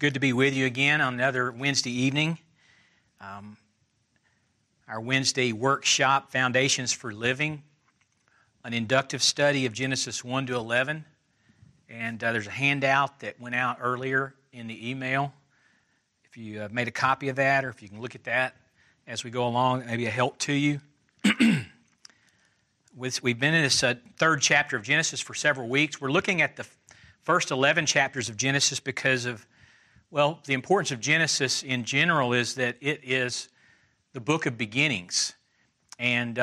good to be with you again on another Wednesday evening. Our Wednesday workshop, Foundations for Living, an inductive study of Genesis 1 to 11. And there's a handout that went out earlier in the email. If you made a copy of that, or if you can look at that as we go along, it may be a help to you. We've been in this third chapter of Genesis for several weeks. We're looking at the first 11 chapters of Genesis because of, well, the importance of Genesis in general is that it is the book of beginnings. And,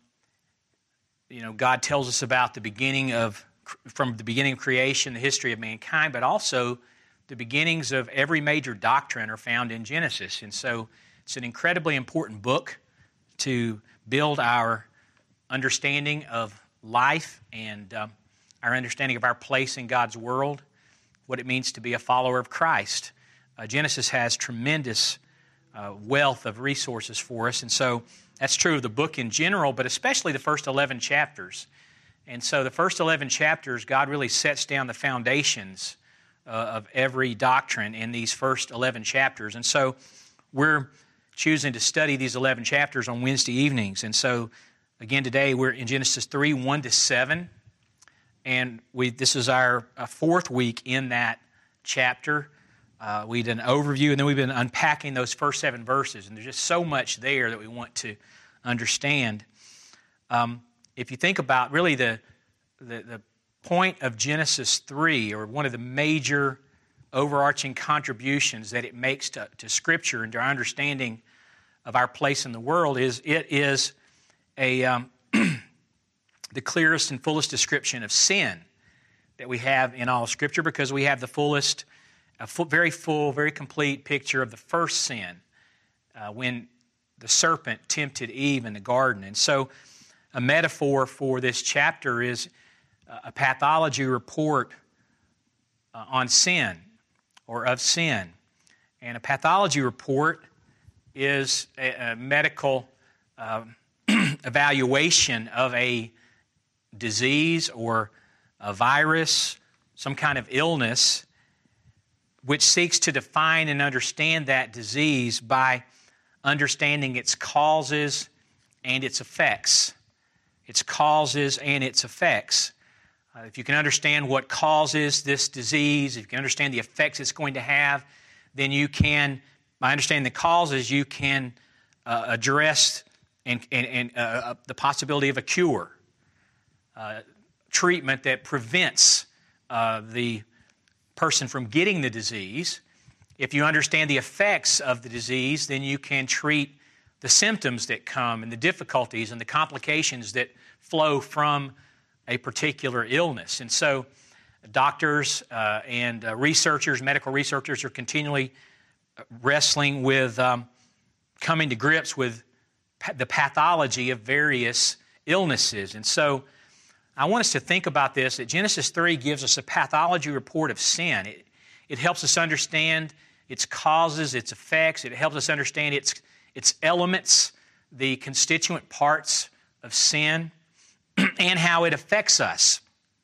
God tells us about the beginning from the beginning of creation, the history of mankind, but also the beginnings of every major doctrine are found in Genesis. And so it's an incredibly important book to build our understanding of life and our understanding of our place in God's world, what it means to be a follower of Christ. Genesis has tremendous wealth of resources for us, and so that's true of the book in general, but especially the first 11 chapters. And so the first 11 chapters, God really sets down the foundations of every doctrine in these first 11 chapters. And so we're choosing to study these 11 chapters on Wednesday evenings. And so, again, today we're in Genesis 3, 1 to 7. And this is our fourth week in that chapter. We did an overview, and then we've been unpacking those first 7 verses. And there's just so much there that we want to understand. If you think about really the point of Genesis 3, or one of the major overarching contributions that it makes to Scripture and to our understanding of our place in the world, is it is the clearest and fullest description of sin that we have in all of Scripture, because we have very full, very complete picture of the first sin when the serpent tempted Eve in the garden. And so a metaphor for this chapter is a pathology report on sin or of sin. And a pathology report is a medical evaluation of a disease or a virus, some kind of illness, which seeks to define and understand that disease by understanding its causes and its effects. Its causes and its effects. If you can understand what causes this disease, if you can understand the effects it's going to have, then you can, by understanding the causes, you can address and the possibility of a cure. Treatment that prevents the person from getting the disease. If you understand the effects of the disease, then you can treat the symptoms that come and the difficulties and the complications that flow from a particular illness. And so doctors and researchers, medical researchers, are continually wrestling with coming to grips with the pathology of various illnesses. And so I want us to think about this, that Genesis 3 gives us a pathology report of sin. It helps us understand its causes, its effects. It helps us understand its elements, the constituent parts of sin, and how it affects us.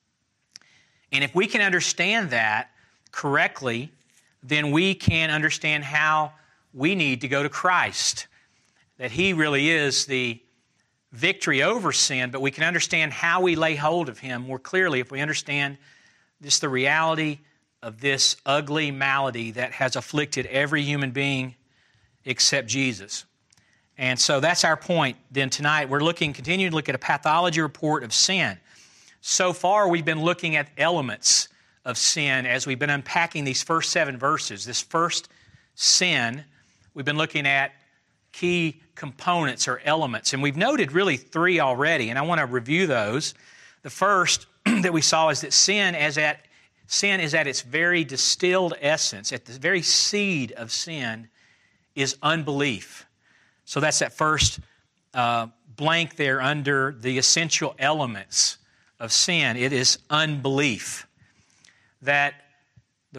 And if we can understand that correctly, then we can understand how we need to go to Christ. That He really is the victory over sin, but we can understand how we lay hold of Him more clearly if we understand just the reality of this ugly malady that has afflicted every human being except Jesus. And so that's our point. Then tonight we're continuing to look at a pathology report of sin. So far we've been looking at elements of sin as we've been unpacking these first 7 verses. This first sin, we've been looking at key components or elements. And we've noted really 3 already, and I want to review those. The first that we saw is that sin is at its very distilled essence, at the very seed of sin, is unbelief. So that's that first blank there under the essential elements of sin. It is unbelief. That the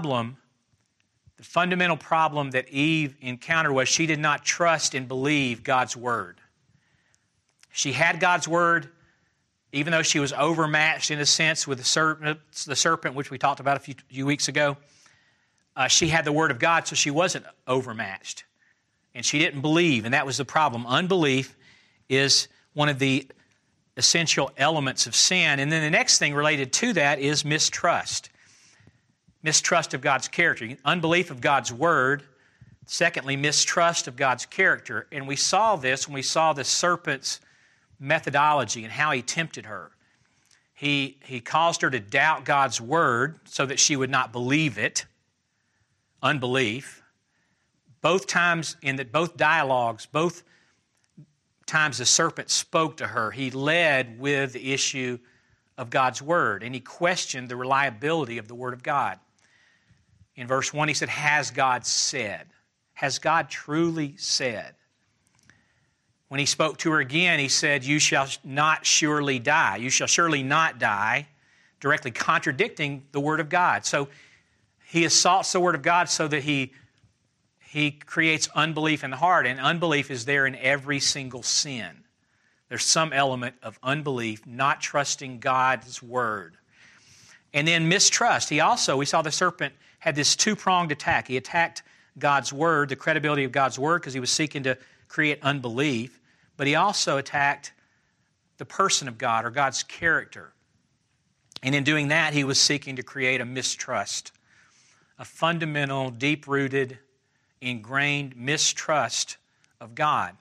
fundamental problem that Eve encountered was she did not trust and believe God's Word. She had God's Word, even though she was overmatched in a sense with the serpent, which we talked about a few weeks ago. she had the Word of God, so she wasn't overmatched. And she didn't believe, and that was the problem. Unbelief is one of the essential elements of sin. And then the next thing related to that is mistrust. Mistrust of God's character. Unbelief of God's Word. Secondly, mistrust of God's character. And we saw this when we saw the serpent's methodology and how he tempted her. He caused her to doubt God's Word so that she would not believe it. Unbelief. Both times in both dialogues, both times the serpent spoke to her, he led with the issue of God's Word, and he questioned the reliability of the Word of God. In verse 1, he said, "Has God said?" Has God truly said? When he spoke to her again, he said, "You shall not surely die. You shall surely not die," directly contradicting the Word of God. So he assaults the Word of God so that he creates unbelief in the heart, and unbelief is there in every single sin. There's some element of unbelief, not trusting God's Word. And then mistrust. We saw the serpent had this two-pronged attack. He attacked God's Word, the credibility of God's Word, because he was seeking to create unbelief, but he also attacked the person of God or God's character. And in doing that, he was seeking to create a mistrust, a fundamental, deep-rooted, ingrained mistrust of God.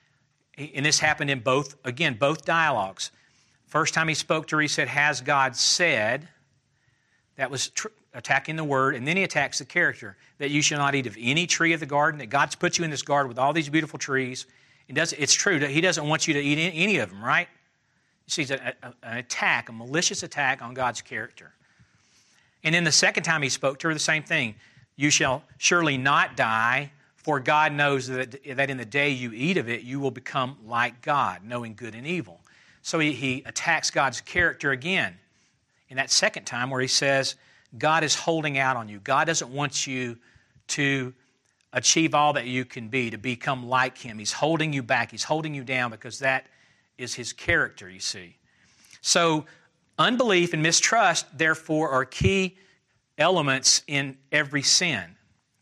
And this happened in both dialogues. First time he spoke to her, he said, "Has God said?" That was attacking the Word, and then he attacks the character, that you shall not eat of any tree of the garden, that God's put you in this garden with all these beautiful trees. It's true that he doesn't want you to eat any of them, right? You see, it's an attack, a malicious attack on God's character. And then the second time he spoke to her, the same thing. "You shall surely not die, for God knows that in the day you eat of it, you will become like God, knowing good and evil." So he attacks God's character again in that second time where he says, God is holding out on you. God doesn't want you to achieve all that you can be, to become like Him. He's holding you back. He's holding you down because that is His character, you see. So unbelief and mistrust, therefore, are key elements in every sin.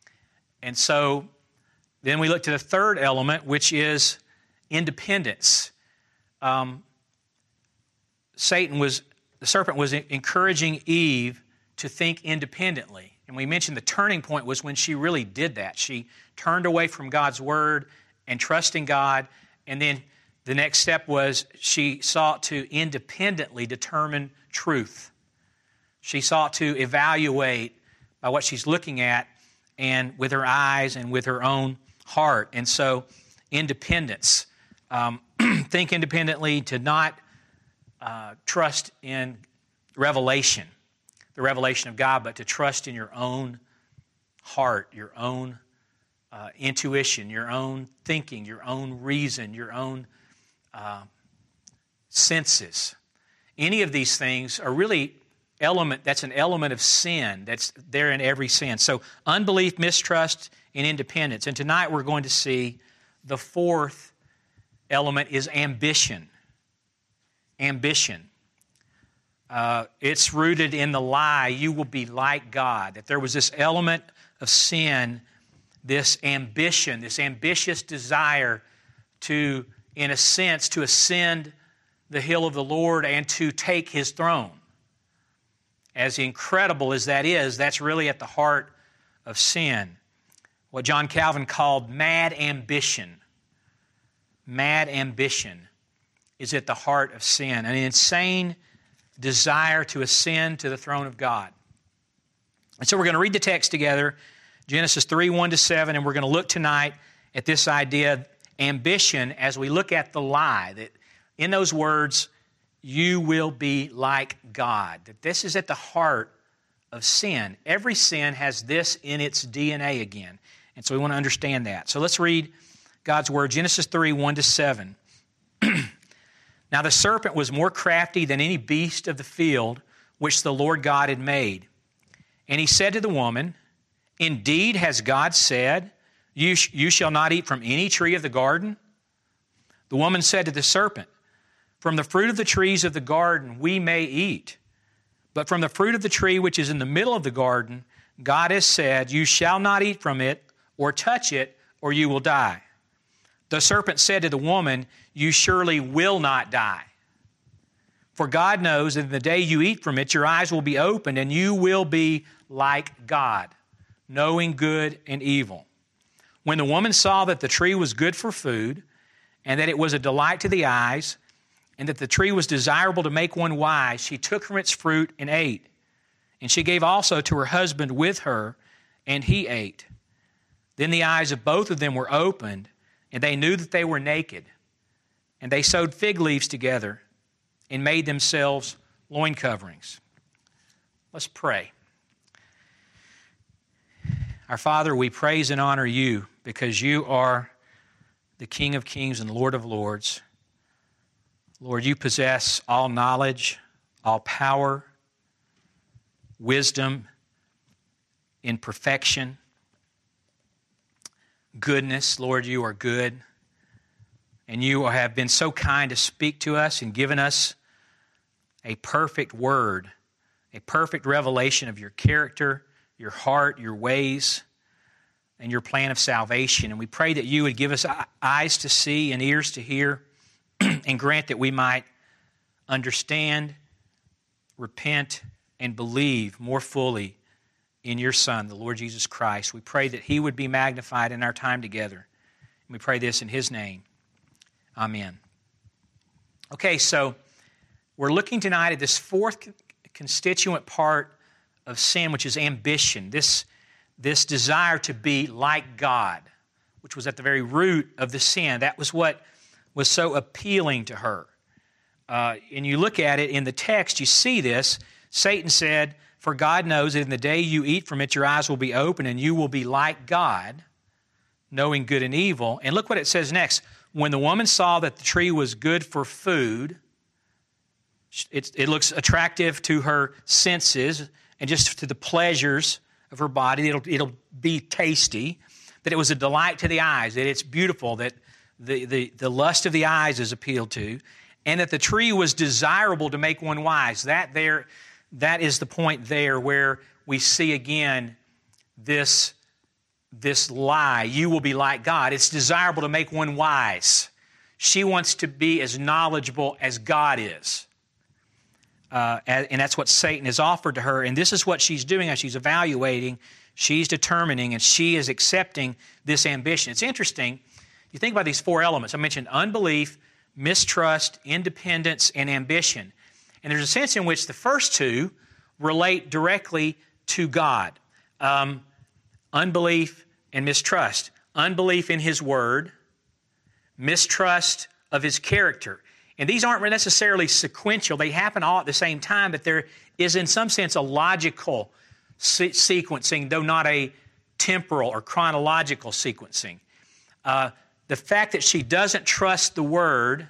And so then we look to the third element, which is independence. The serpent was encouraging Eve to think independently. And we mentioned the turning point was when she really did that. She turned away from God's Word and trusting God. And then the next step was she sought to independently determine truth. She sought to evaluate by what she's looking at and with her eyes and with her own heart. And so independence. Think independently, to not trust in revelation, the revelation of God, but to trust in your own heart, your own intuition, your own thinking, your own reason, your own senses. Any of these things are really that's an element of sin that's there in every sin. So unbelief, mistrust, and independence. And tonight we're going to see the fourth element is ambition. Ambition. It's rooted in the lie, you will be like God. That there was this element of sin, this ambition, this ambitious desire to, in a sense, to ascend the hill of the Lord and to take His throne. As incredible as that is, that's really at the heart of sin. What John Calvin called mad ambition. Mad ambition is at the heart of sin. An insane desire to ascend to the throne of God. And so we're going to read the text together, Genesis 3, 1-7, and we're going to look tonight at this idea of ambition as we look at the lie, that in those words, you will be like God. That this is at the heart of sin. Every sin has this in its DNA again. And so we want to understand that. So let's read God's Word, Genesis 3, 1-7. Now the serpent was more crafty than any beast of the field which the Lord God had made. And he said to the woman, Indeed has God said, you shall not eat from any tree of the garden? The woman said to the serpent, From the fruit of the trees of the garden we may eat, but from the fruit of the tree which is in the middle of the garden, God has said, you shall not eat from it or touch it, or you will die. The serpent said to the woman, you surely will not die. For God knows that in the day you eat from it, your eyes will be opened, and you will be like God, knowing good and evil. When the woman saw that the tree was good for food, and that it was a delight to the eyes, and that the tree was desirable to make one wise, she took from its fruit and ate. And she gave also to her husband with her, and he ate. Then the eyes of both of them were opened, and they knew that they were naked. And they sewed fig leaves together and made themselves loin coverings. Let's pray. Our Father, we praise and honor you because you are the King of kings and Lord of lords. Lord, you possess all knowledge, all power, wisdom in perfection, goodness. Lord, you are good. And you have been so kind to speak to us and given us a perfect word, a perfect revelation of your character, your heart, your ways, and your plan of salvation. And we pray that you would give us eyes to see and ears to hear and grant that we might understand, repent, and believe more fully in your Son, the Lord Jesus Christ. We pray that he would be magnified in our time together. And we pray this in his name. Amen. Okay, so we're looking tonight at this fourth constituent part of sin, which is ambition, this desire to be like God, which was at the very root of the sin. That was what was so appealing to her. And you look at it in the text, you see this. Satan said, for God knows that in the day you eat from it, your eyes will be open and you will be like God, knowing good and evil. And look what it says next. When the woman saw that the tree was good for food, it looks attractive to her senses and just to the pleasures of her body. It'll be tasty, that it was a delight to the eyes, that it's beautiful, that the lust of the eyes is appealed to, and that the tree was desirable to make one wise. That is the point there where we see again this lie, you will be like God. It's desirable to make one wise. She wants to be as knowledgeable as God is. And that's what Satan has offered to her. And this is what she's doing as she's evaluating, she's determining, and she is accepting this ambition. It's interesting. You think about these four elements. I mentioned unbelief, mistrust, independence, and ambition. And there's a sense in which the first two relate directly to God. Unbelief and mistrust. Unbelief in his word, mistrust of his character. And these aren't necessarily sequential. They happen all at the same time, but there is in some sense a logical sequencing, though not a temporal or chronological sequencing. The fact that she doesn't trust the word,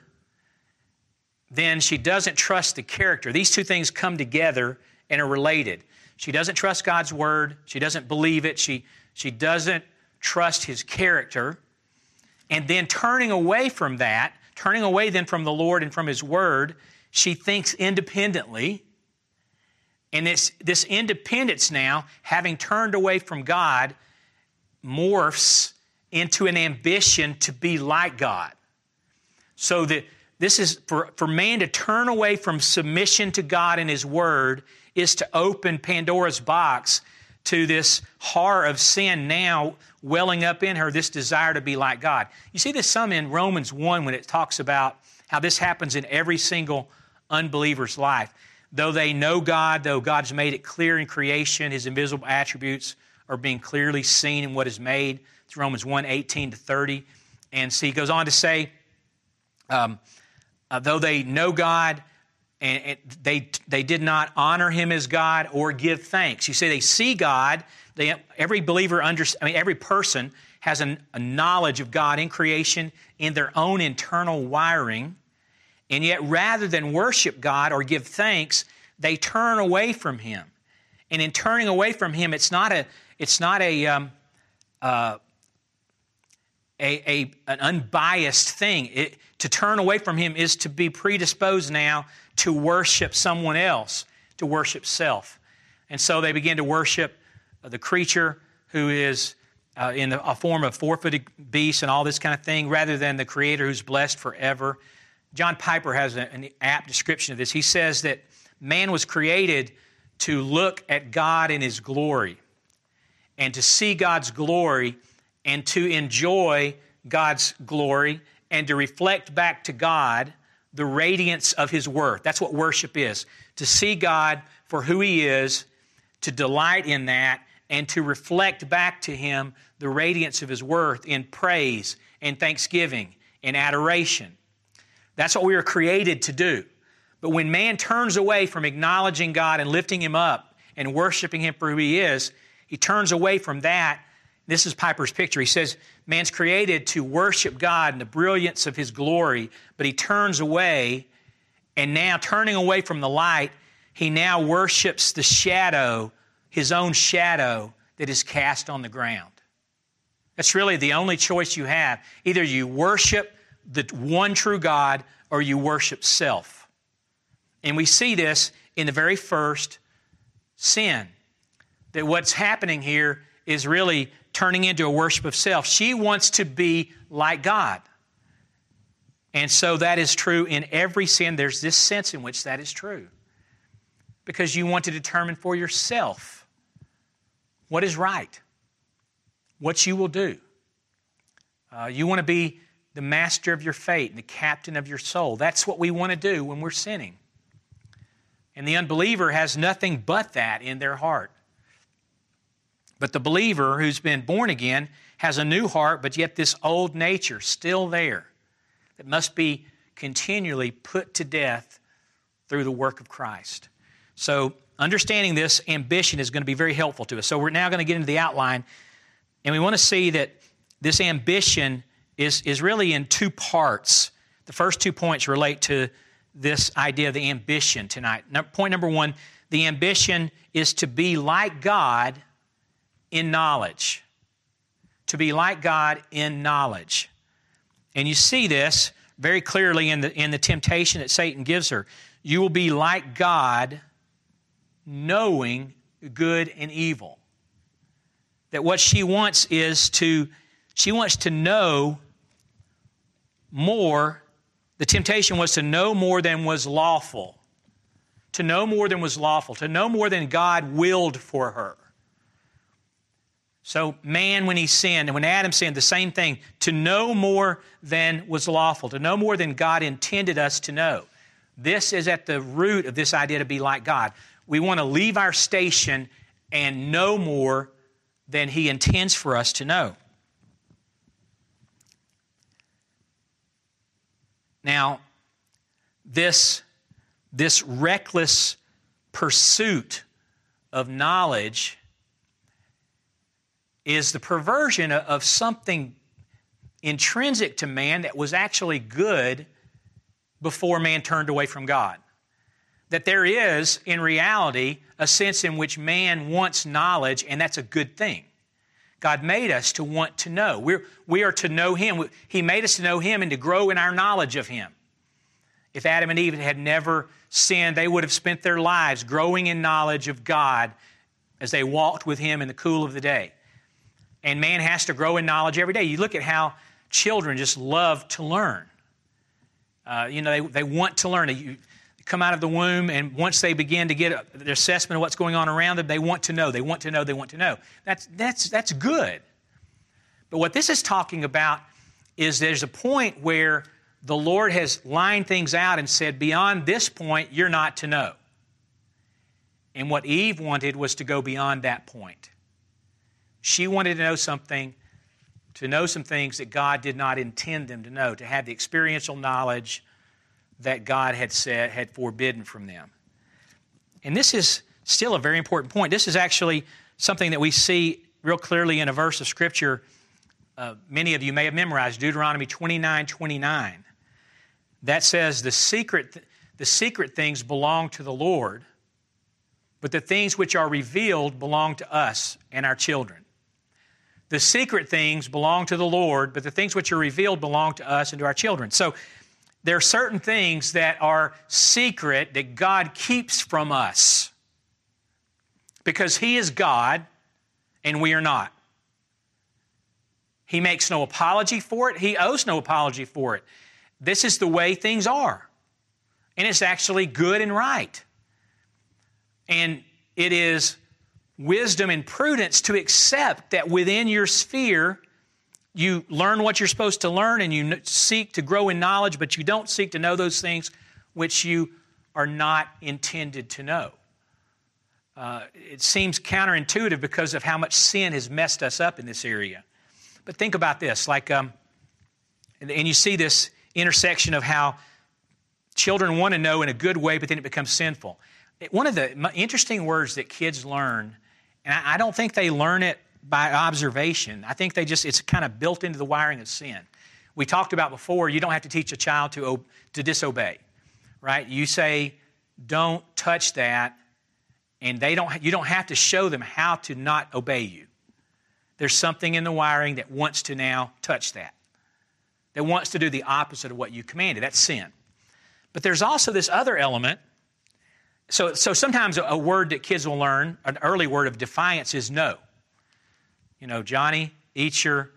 then she doesn't trust the character. These two things come together and are related. She doesn't trust God's word. She doesn't believe it. She doesn't trust his character. And then turning away from that, turning away then from the Lord and from his word, she thinks independently. And this independence now, having turned away from God, morphs into an ambition to be like God. So that this is, for man to turn away from submission to God and his word is to open Pandora's box to this horror of sin now welling up in her, this desire to be like God. You see this some in Romans 1 when it talks about how this happens in every single unbeliever's life. Though they know God, though God's made it clear in creation, his invisible attributes are being clearly seen in what is made. It's Romans 1, 18 to 30. And see, he goes on to say, though they know God, and they did not honor him as God or give thanks. You say they see God. Every believer, every person has a knowledge of God in creation in their own internal wiring, and yet rather than worship God or give thanks, they turn away from him. And in turning away from him, it's not an unbiased thing. To turn away from him is to be predisposed now to worship someone else, to worship self. And so they begin to worship the creature who is in a form of four-footed beast and all this kind of thing, rather than the Creator who's blessed forever. John Piper has an apt description of this. He says that man was created to look at God in His glory and to see God's glory and to enjoy God's glory and to reflect back to God the radiance of His worth. That's what worship is, to see God for who He is, to delight in that, and to reflect back to Him the radiance of His worth in praise and thanksgiving and adoration. That's what we were created to do. But when man turns away from acknowledging God and lifting Him up and worshiping Him for who He is, he turns away from that. This is Piper's picture. He says, man's created to worship God in the brilliance of His glory, but he turns away, and now turning away from the light, he now worships the shadow, his own shadow that is cast on the ground. That's really the only choice you have. Either you worship the one true God or you worship self. And we see this in the very first sin, that what's happening here is really turning into a worship of self. She wants to be like God. And so that is true in every sin. There's this sense in which that is true. Because you want to determine for yourself what is right, what you will do. You want to be the master of your fate and the captain of your soul. That's what we want to do when we're sinning. And the unbeliever has nothing but that in their heart. But the believer who's been born again has a new heart, but yet this old nature still there that must be continually put to death through the work of Christ. So understanding this ambition is going to be very helpful to us. So we're now going to get into the outline, and we want to see that this ambition is really in two parts. The first 2 points relate to this idea of the ambition tonight. Point number one, the ambition is to be like God in knowledge. To be like God in knowledge. And you see this very clearly in the temptation that Satan gives her. You will be like God, knowing good and evil. That what she wants is to know more. The temptation was to know more than was lawful. To know more than was lawful. To know more than God willed for her. So man, when he sinned, and when Adam sinned, the same thing. To know more than was lawful. To know more than God intended us to know. This is at the root of this idea to be like God. We want to leave our station and know more than He intends for us to know. Now, this reckless pursuit of knowledge is the perversion of something intrinsic to man that was actually good before man turned away from God. That there is, in reality, a sense in which man wants knowledge, and that's a good thing. God made us to want to know. We are to know Him. He made us to know Him and to grow in our knowledge of Him. If Adam and Eve had never sinned, they would have spent their lives growing in knowledge of God as they walked with Him in the cool of the day. And man has to grow in knowledge every day. You look at how children just love to learn. They want to learn. You come out of the womb, and once they begin to get their assessment of what's going on around them, they want to know. They want to know. They want to know. That's good. But what this is talking about is there's a point where the Lord has lined things out and said, beyond this point, you're not to know. And what Eve wanted was to go beyond that point. She wanted to know some things that God did not intend them to know, to have the experiential knowledge that God had forbidden from them. And this is still a very important point. This is actually something that we see real clearly in a verse of Scripture many of you may have memorized, Deuteronomy 29:29. That says, the secret things belong to the Lord, but the things which are revealed belong to us and our children. The secret things belong to the Lord, but the things which are revealed belong to us and to our children. So there are certain things that are secret that God keeps from us. Because He is God, and we are not. He makes no apology for it. He owes no apology for it. This is the way things are. And it's actually good and right. And it is wisdom and prudence to accept that within your sphere, you learn what you're supposed to learn and you seek to grow in knowledge, but you don't seek to know those things which you are not intended to know. It seems counterintuitive because of how much sin has messed us up in this area. But think about this, and you see this intersection of how children want to know in a good way, but then it becomes sinful. One of the interesting words that kids learn, and I don't think they learn it by observation. I think it's kind of built into the wiring of sin. We talked about before, you don't have to teach a child to disobey, right? You say, don't touch that, and you don't have to show them how to not obey you. There's something in the wiring that wants to now touch that wants to do the opposite of what you commanded. That's sin. But there's also this other element. So sometimes a word that kids will learn, an early word of defiance, is no. You know, Johnny, eat your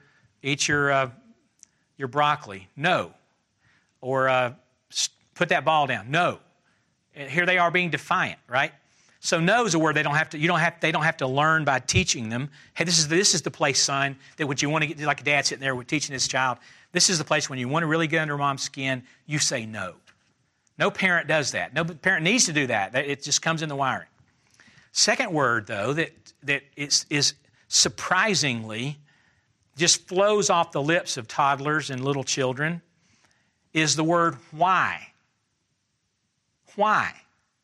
broccoli. No. Or put that ball down. No. And here they are being defiant, right? So no is a word they don't have to learn by teaching them. Hey, this is the place, son, that when you want to get, like a dad sitting there teaching his child, this is the place when you want to really get under mom's skin, you say no. No parent does that. No parent needs to do that. It just comes in the wiring. Second word, though, that is surprisingly just flows off the lips of toddlers and little children is the word why. Why?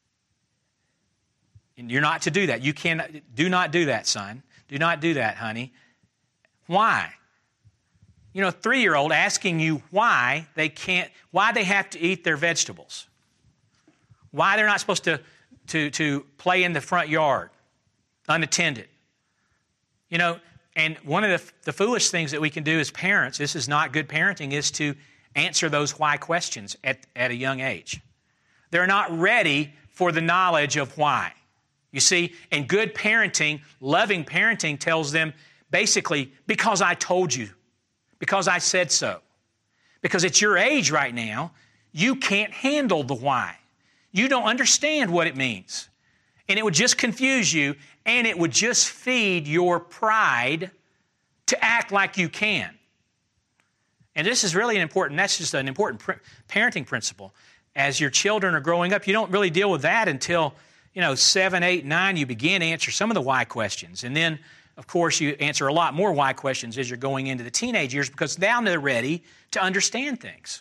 And you're not to do that. Do not do that, son. Do not do that, honey. Why? You know, a 3-year-old asking you why they have to eat their vegetables. Why they're not supposed to play in the front yard unattended. You know, and one of the foolish things that we can do as parents, this is not good parenting, is to answer those why questions at a young age. They're not ready for the knowledge of why. You see, and good parenting, loving parenting tells them basically, because I told you, because I said so. Because at your age right now, you can't handle the why. You don't understand what it means. And it would just confuse you, and it would just feed your pride to act like you can. And this is really that's just an important parenting principle. As your children are growing up, you don't really deal with that until, 7, 8, 9, you begin to answer some of the why questions. And then, of course, you answer a lot more why questions as you're going into the teenage years because now they're ready to understand things.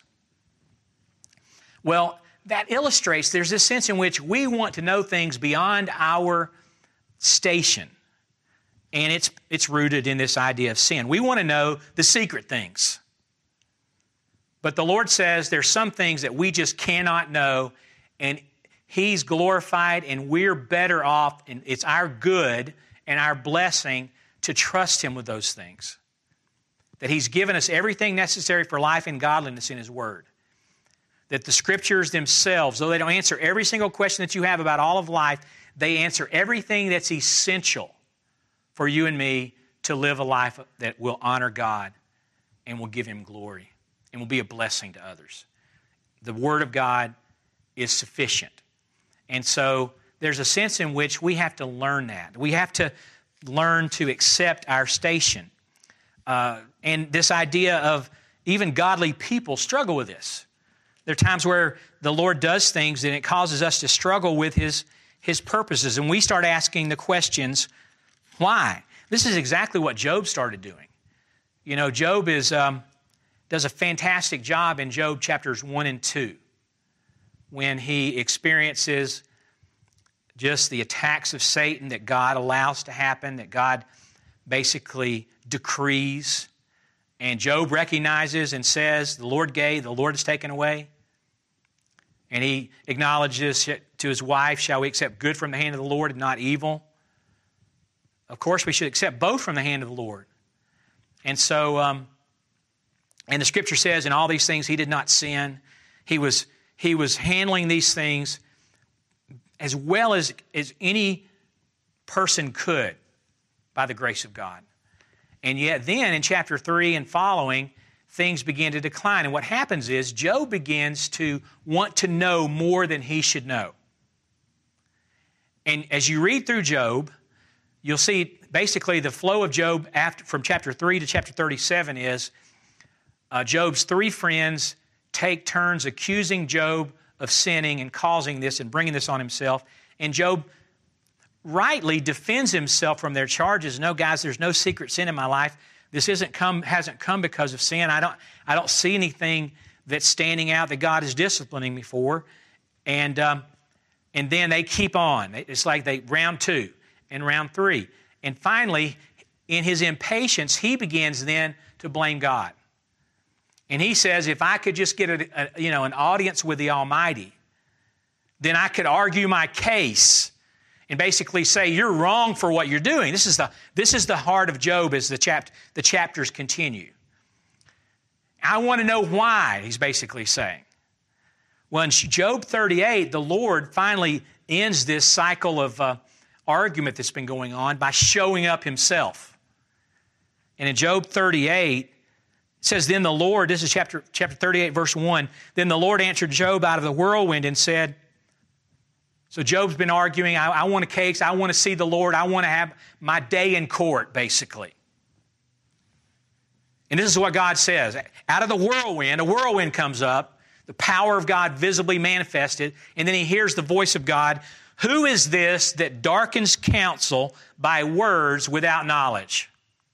Well, that illustrates there's this sense in which we want to know things beyond our station. And it's rooted in this idea of sin. We want to know the secret things. But the Lord says there's some things that we just cannot know, and He's glorified, and we're better off, and it's our good and our blessing to trust Him with those things. That He's given us everything necessary for life and godliness in His Word. That the Scriptures themselves, though they don't answer every single question that you have about all of life, they answer everything that's essential for you and me to live a life that will honor God and will give Him glory and will be a blessing to others. The Word of God is sufficient. And so there's a sense in which we have to learn that. We have to learn to accept our station. And this idea of even godly people struggle with this. There are times where the Lord does things and it causes us to struggle with His purposes. And we start asking the questions, why? This is exactly what Job started doing. Job does a fantastic job in Job chapters 1 and 2 when he experiences just the attacks of Satan that God allows to happen, that God basically decrees. And Job recognizes and says, the Lord gave, the Lord has taken away. And he acknowledges to his wife, shall we accept good from the hand of the Lord and not evil? Of course, we should accept both from the hand of the Lord. And so, and the Scripture says, in all these things he did not sin. He was handling these things as well as any person could. by the grace of God. And yet then in chapter 3 and following, things begin to decline. And what happens is Job begins to want to know more than he should know. And as you read through Job, you'll see basically the flow of Job from chapter 3 to chapter 37 is Job's three friends take turns accusing Job of sinning and causing this and bringing this on himself. And Job rightly defends himself from their charges. No, guys, there's no secret sin in my life. This hasn't come because of sin. I don't see anything that's standing out that God is disciplining me for. And then they keep on. It's like round 2 and round 3. And finally, in his impatience, he begins then to blame God. And he says, if I could just get an audience with the Almighty, then I could argue my case and basically say, you're wrong for what you're doing. This is the heart of Job as the chapters continue. I want to know why, he's basically saying. Well, in Job 38, the Lord finally ends this cycle of argument that's been going on by showing up himself. And in Job 38, it says, then the Lord, this is chapter 38, verse 1, then the Lord answered Job out of the whirlwind and said, so Job's been arguing, I want a case, I want to see the Lord, I want to have my day in court, basically. And this is what God says. Out of the whirlwind, a whirlwind comes up, the power of God visibly manifested, and then he hears the voice of God. Who is this that darkens counsel by words without knowledge?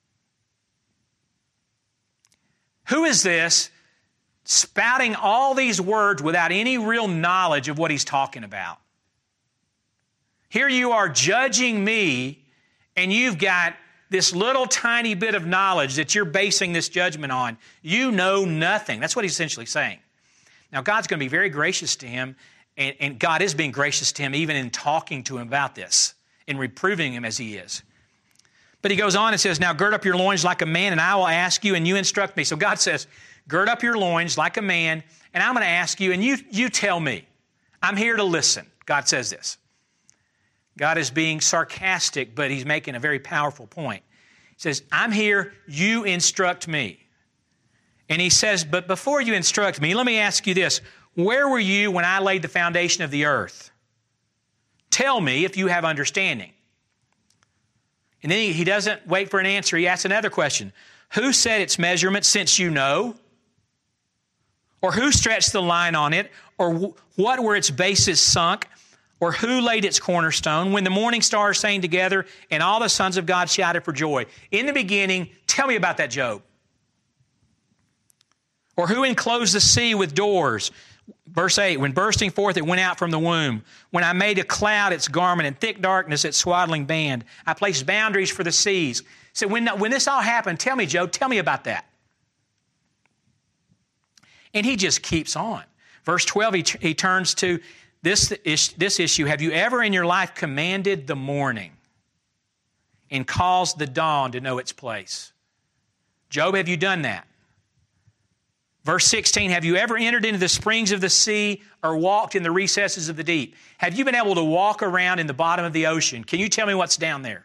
Who is this spouting all these words without any real knowledge of what he's talking about? Here you are judging me, and you've got this little tiny bit of knowledge that you're basing this judgment on. You know nothing. That's what he's essentially saying. Now, God's going to be very gracious to him, and God is being gracious to him even in talking to him about this, in reproving him as he is. But he goes on and says, now gird up your loins like a man, and I will ask you, and you instruct me. So God says, gird up your loins like a man, and I'm going to ask you, and you tell me. I'm here to listen. God says this. God is being sarcastic, but he's making a very powerful point. He says, I'm here, you instruct me. And he says, but before you instruct me, let me ask you this. Where were you when I laid the foundation of the earth? Tell me if you have understanding. And then he doesn't wait for an answer. He asks another question. Who set its measurement since you know? Or who stretched the line on it? Or what were its bases sunk? Or who laid its cornerstone? When the morning stars sang together and all the sons of God shouted for joy. In the beginning, tell me about that, Job. Or who enclosed the sea with doors? Verse 8, when bursting forth it went out from the womb. When I made a cloud its garment and thick darkness its swaddling band. I placed boundaries for the seas. So when this all happened, tell me, Job, tell me about that. And he just keeps on. Verse 12, he turns to this issue. Have you ever in your life commanded the morning and caused the dawn to know its place? Job, have you done that? Verse 16, have you ever entered into the springs of the sea or walked in the recesses of the deep? Have you been able to walk around in the bottom of the ocean? Can you tell me what's down there?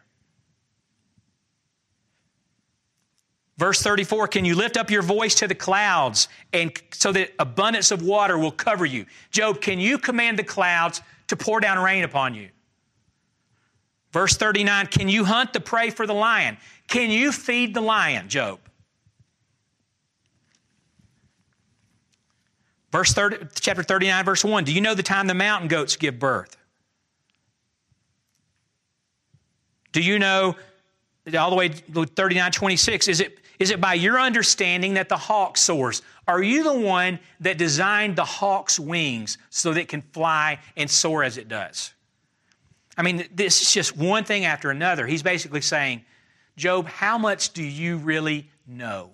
Verse 34, can you lift up your voice to the clouds and so that abundance of water will cover you? Job, can you command the clouds to pour down rain upon you? Verse 39, can you hunt the prey for the lion? Can you feed the lion, Job? Chapter 39, verse 1, do you know the time the mountain goats give birth? Do you know, all the way to 39:26, is it by your understanding that the hawk soars? Are you the one that designed the hawk's wings so that it can fly and soar as it does? I mean, this is just one thing after another. He's basically saying, Job, how much do you really know?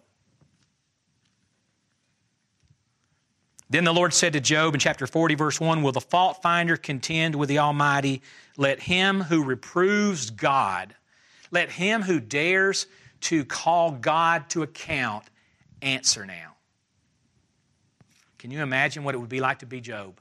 Then the Lord said to Job in chapter 40, verse 1, will the fault finder contend with the Almighty? Let him who reproves God, let him who dares to call God to account answer now. Can you imagine what it would be like to be Job?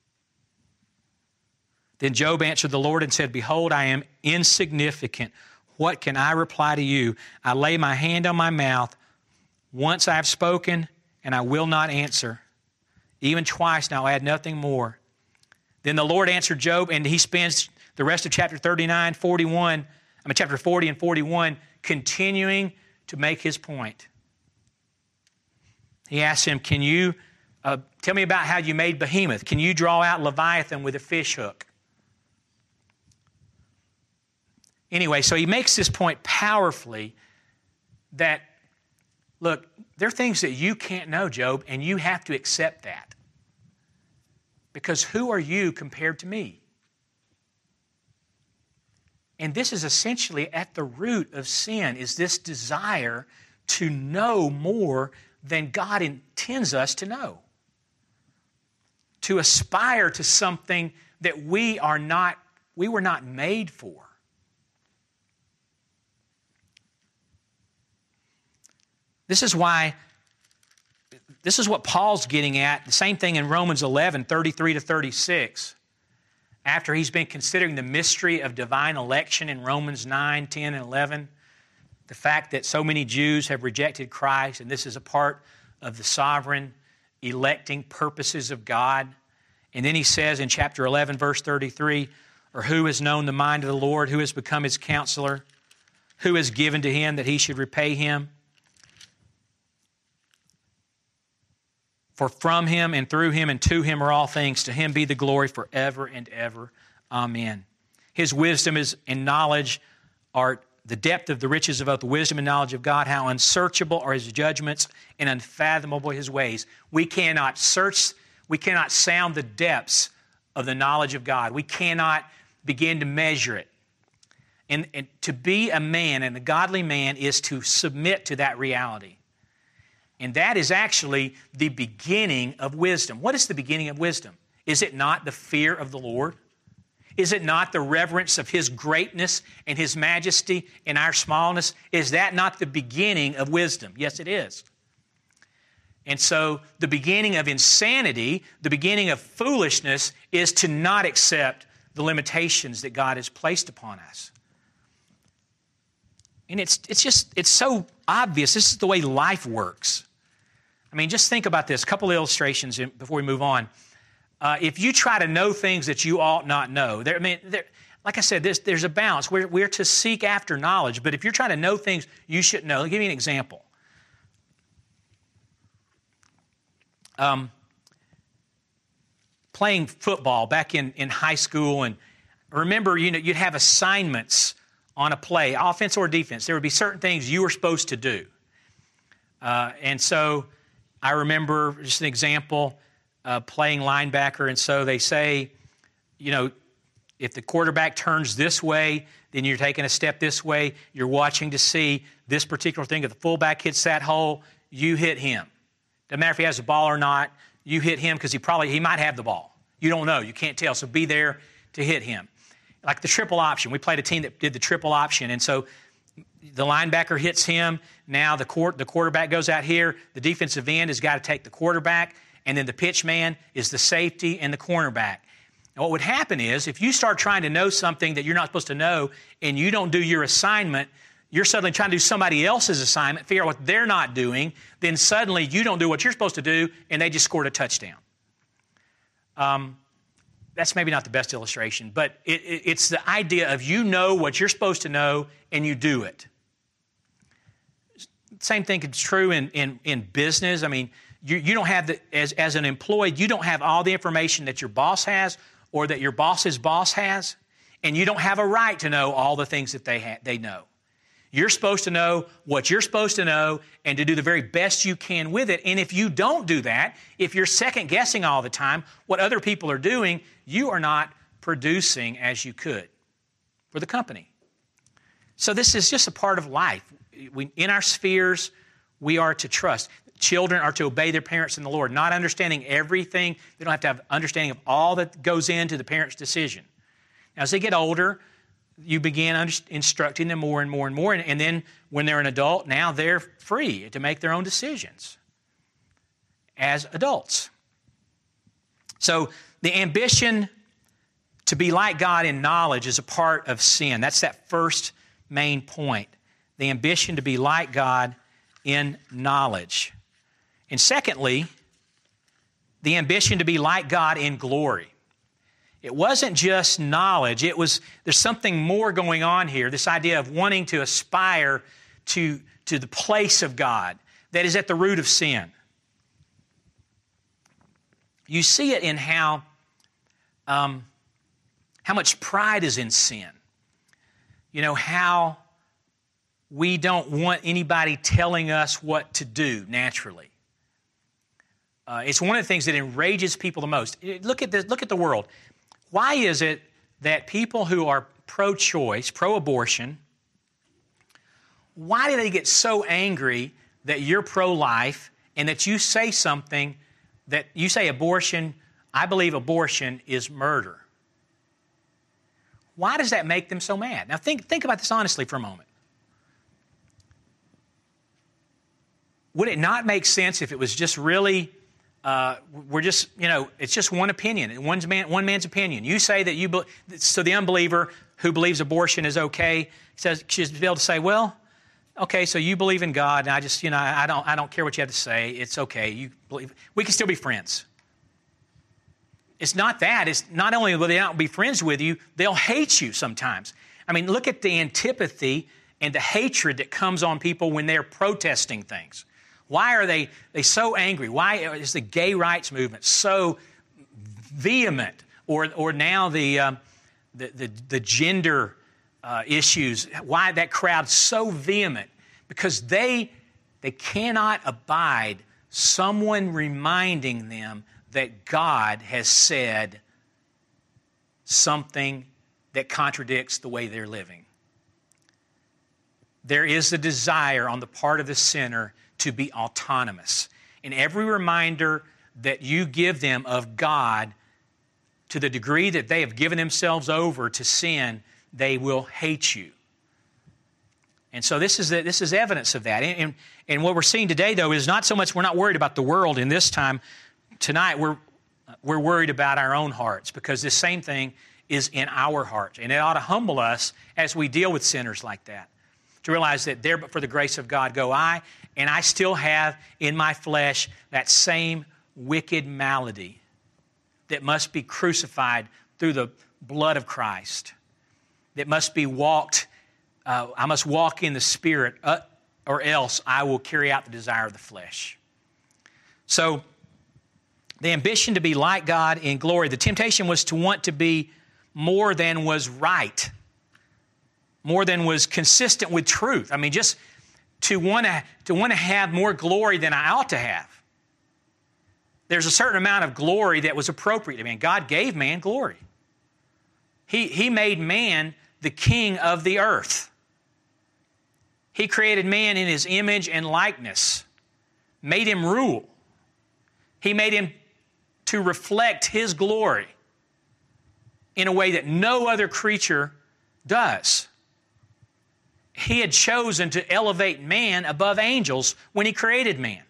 Then Job answered the Lord and said, behold, I am insignificant. what can I reply to you? I lay my hand on my mouth. Once I have spoken, and I will not answer. Even twice now, I add nothing more. Then the Lord answered Job, and he spends the rest of chapter 40 and 41, continuing to make his point. He asks him, can you tell me about how you made Behemoth? Can you draw out Leviathan with a fish hook? Anyway, so he makes this point powerfully that, look, there are things that you can't know, Job, and you have to accept that. Because who are you compared to me? And this is essentially at the root of sin, is this desire to know more than God intends us to know. To aspire to something that we were not made for. This is what Paul's getting at. The same thing in Romans 11, 33 to 36. After he's been considering the mystery of divine election in Romans 9, 10, and 11, the fact that so many Jews have rejected Christ, and this is a part of the sovereign electing purposes of God. And then he says in chapter 11, verse 33, or who has known the mind of the Lord? Who has become his counselor? Who has given to him that he should repay him? For from him and through him and to him are all things. To him be the glory forever and ever. Amen. His wisdom and knowledge are the depth of the riches of both the wisdom and knowledge of God. How unsearchable are his judgments and unfathomable his ways. We cannot sound the depths of the knowledge of God. We cannot begin to measure it. And to be a man and a godly man is to submit to that reality. And that is actually the beginning of wisdom. What is the beginning of wisdom? Is it not the fear of the Lord? Is it not the reverence of His greatness and His majesty and our smallness? Is that not the beginning of wisdom? Yes, it is. And so the beginning of insanity, the beginning of foolishness, is to not accept the limitations that God has placed upon us. And it's so obvious. This is the way life works. I mean, just think about this. A couple of illustrations before we move on. If you try to know things that you ought not know, like I said, there's a balance. We're to seek after knowledge, but if you're trying to know things you shouldn't know, I'll give you an example. Playing football back in high school, and remember, you'd have assignments on a play, offense or defense. There would be certain things you were supposed to do. And so I remember, just an example, playing linebacker, and so they say, if the quarterback turns this way, then you're taking a step this way. You're watching to see this particular thing. If the fullback hits that hole, you hit him. Doesn't matter if he has the ball or not. You hit him because he might have the ball. You don't know. You can't tell. So be there to hit him. Like the triple option. We played a team that did the triple option, and so the linebacker hits him. Now the quarterback goes out here. The defensive end has got to take the quarterback, and then the pitch man is the safety and the cornerback. And what would happen is, if you start trying to know something that you're not supposed to know and you don't do your assignment, you're suddenly trying to do somebody else's assignment, figure out what they're not doing, then suddenly you don't do what you're supposed to do, and they just scored a touchdown. That's maybe not the best illustration, but it's the idea of you know what you're supposed to know and you do it. Same thing is true in business. I mean, you don't have as an employee, you don't have all the information that your boss has or that your boss's boss has, and you don't have a right to know all the things that they know. You're supposed to know what you're supposed to know and to do the very best you can with it. And if you don't do that, if you're second-guessing all the time what other people are doing, you are not producing as you could for the company. So this is just a part of life. In our spheres, we are to trust. Children are to obey their parents in the Lord, not understanding everything. They don't have to have understanding of all that goes into the parent's decision. Now, as they get older, you begin instructing them more and more and more. And then when they're an adult, now they're free to make their own decisions as adults. So the ambition to be like God in knowledge is a part of sin. That's that first main point, the ambition to be like God in knowledge. And secondly, the ambition to be like God in glory. It wasn't just knowledge. There's something more going on here, this idea of wanting to aspire to the place of God that is at the root of sin. You see it in how much pride is in sin. You know, how we don't want anybody telling us what to do naturally. It's one of the things that enrages people the most. Look at the world. Why is it that people who are pro-choice, pro-abortion, why do they get so angry that you're pro-life and that you say something that you say abortion, I believe abortion is murder? Why does that make them so mad? Now think about this honestly for a moment. Would it not make sense if it was just really, it's just one opinion, one man's opinion. You say that so the unbeliever who believes abortion is okay, should be able to say, well, okay, so you believe in God, and I just, I don't care what you have to say. It's okay. You believe. We can still be friends. It's not that. It's not only will they not be friends with you, they'll hate you sometimes. I mean, look at the antipathy and the hatred that comes on people when they're protesting things. Why are they so angry? Why is the gay rights movement so vehement? Or now the gender issues? Why that crowd's so vehement? Because they cannot abide someone reminding them that God has said something that contradicts the way they're living. There is a desire on the part of the sinner to be autonomous. And every reminder that you give them of God, to the degree that they have given themselves over to sin, they will hate you. And so this is evidence of that. And what we're seeing today, though, is not so much, we're not worried about the world in this time. Tonight, we're worried about our own hearts, because this same thing is in our hearts. And it ought to humble us as we deal with sinners like that, to realize that there but for the grace of God go I, and I still have in my flesh that same wicked malady that must be crucified through the blood of Christ, that must be walked. I must walk in the Spirit, or else I will carry out the desire of the flesh. So, the ambition to be like God in glory. The temptation was to want to be more than was right, more than was consistent with truth. I mean, just to want to have more glory than I ought to have. There's a certain amount of glory that was appropriate. I mean, God gave man glory. He made man the king of the earth. He created man in his image and likeness, made him rule. He made him to reflect his glory in a way that no other creature does. He had chosen to elevate man above angels when he created man.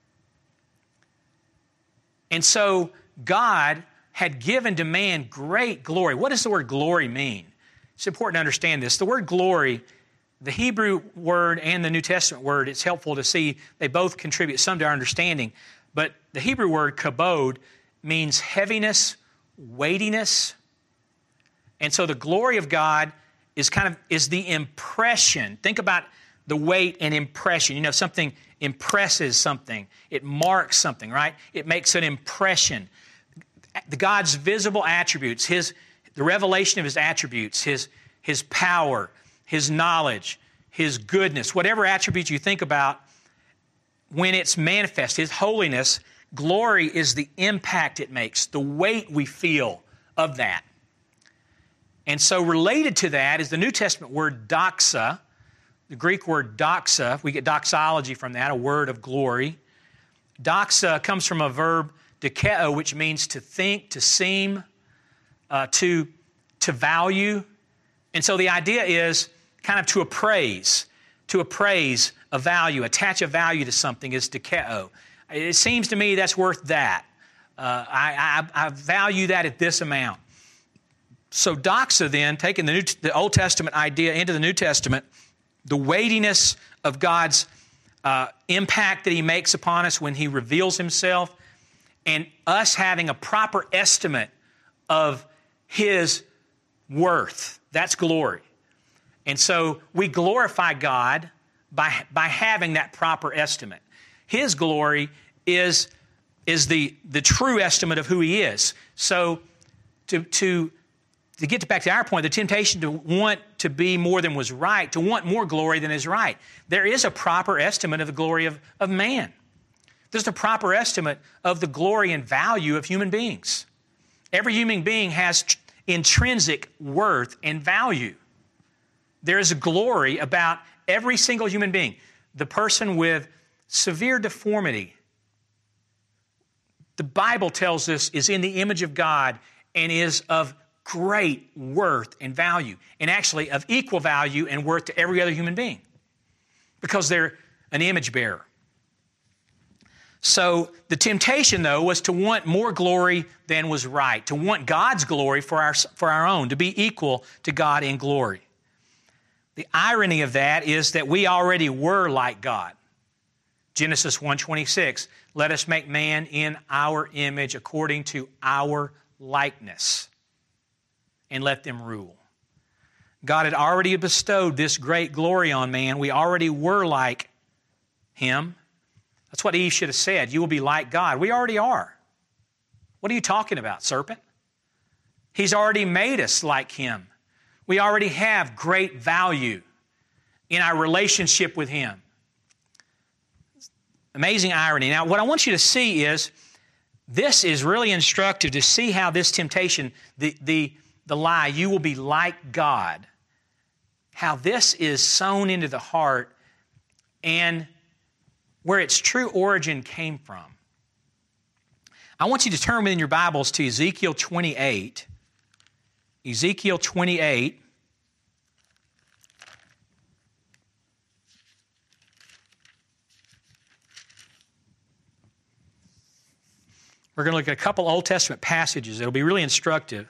And so God had given to man great glory. What does the word glory mean? It's important to understand this. The word glory, the Hebrew word and the New Testament word, it's helpful to see they both contribute some to our understanding. But the Hebrew word kabod means heaviness, weightiness. And so the glory of God is the impression. Think about the weight and impression. You know, something impresses something. It marks something, right? It makes an impression. God's visible attributes, the revelation of His attributes, His power, His knowledge, His goodness, whatever attributes you think about, when it's manifest, His holiness, glory is the impact it makes, the weight we feel of that. And so related to that is the New Testament word doxa, the Greek word doxa. We get doxology from that, a word of glory. Doxa comes from a verb dokeo, which means to think, to seem, to value. And so the idea is kind of to appraise a value, attach a value to something is dokeo. It seems to me that's worth that. I value that at this amount. So doxa then, taking the Old Testament idea into the New Testament, the weightiness of God's impact that He makes upon us when He reveals Himself, and us having a proper estimate of His worth. That's glory. And so we glorify God by having that proper estimate. His glory is the true estimate of who He is. So to get back to our point, the temptation to want to be more than was right, to want more glory than is right, there is a proper estimate of the glory of man. There's a proper estimate of the glory and value of human beings. Every human being has intrinsic worth and value. There is a glory about every single human being. The person with severe deformity, the Bible tells us, is in the image of God and is of great worth and value, and actually of equal value and worth to every other human being because they're an image bearer. So the temptation, though, was to want more glory than was right, to want God's glory for our own, to be equal to God in glory. The irony of that is that we already were like God. Genesis 1:26, let us make man in our image according to our likeness, and let them rule. God had already bestowed this great glory on man. We already were like Him. That's what Eve should have said. You will be like God. We already are. What are you talking about, serpent? He's already made us like Him. We already have great value in our relationship with Him. Amazing irony. Now, what I want you to see is, this is really instructive to see how this temptation, the lie, you will be like God, how this is sown into the heart and where its true origin came from. I want you to turn in your Bibles to Ezekiel 28. Ezekiel 28. We're going to look at a couple Old Testament passages. It'll be really instructive.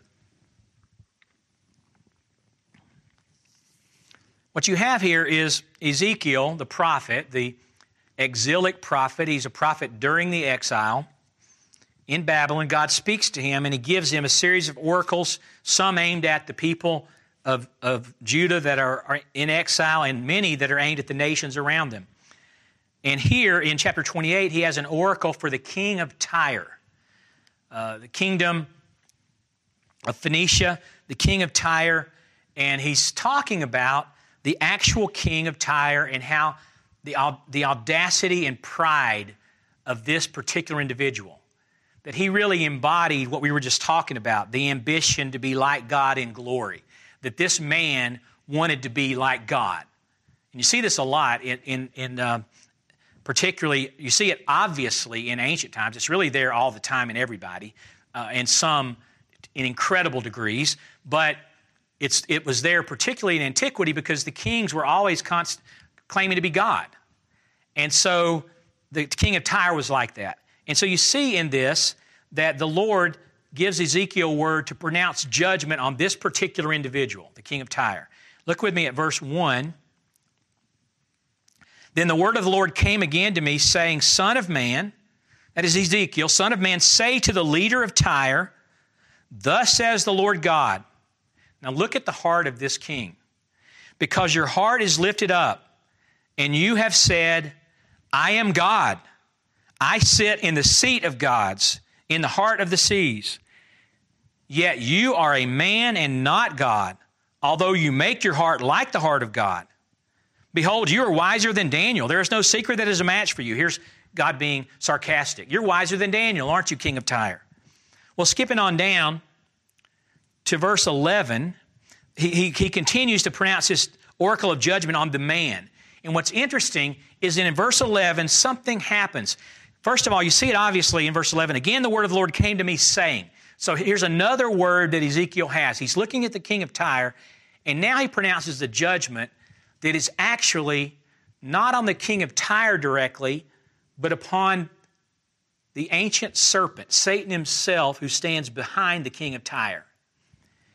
What you have here is Ezekiel, the prophet, the exilic prophet. He's a prophet during the exile in Babylon. God speaks to him and He gives him a series of oracles, some aimed at the people of Judah that are in exile and many that are aimed at the nations around them. And here in chapter 28, he has an oracle for the king of Tyre, the kingdom of Phoenicia, the king of Tyre, and he's talking about the actual king of Tyre and how the audacity and pride of this particular individual, that he really embodied what we were just talking about, the ambition to be like God in glory, that this man wanted to be like God. And you see this a lot in particularly, you see it obviously in ancient times. It's really there all the time in everybody, and some in incredible degrees, but it was there particularly in antiquity because the kings were always claiming to be God. And so the king of Tyre was like that. And so you see in this that the Lord gives Ezekiel word to pronounce judgment on this particular individual, the king of Tyre. Look with me at verse 1. Then the word of the Lord came again to me, saying, Son of man, that is Ezekiel, Son of man, say to the leader of Tyre, thus says the Lord God. Now look at the heart of this king. Because your heart is lifted up, and you have said, I am God. I sit in the seat of gods, in the heart of the seas. Yet you are a man and not God, although you make your heart like the heart of God. Behold, you are wiser than Daniel. There is no secret that is a match for you. Here's God being sarcastic. You're wiser than Daniel, aren't you, king of Tyre? Well, skipping on down to verse 11, he continues to pronounce this oracle of judgment on the man. And what's interesting is that in verse 11, something happens. First of all, you see it obviously in verse 11. Again, the word of the Lord came to me saying. So here's another word that Ezekiel has. He's looking at the king of Tyre, and now he pronounces the judgment that is actually not on the king of Tyre directly, but upon the ancient serpent, Satan himself, who stands behind the king of Tyre.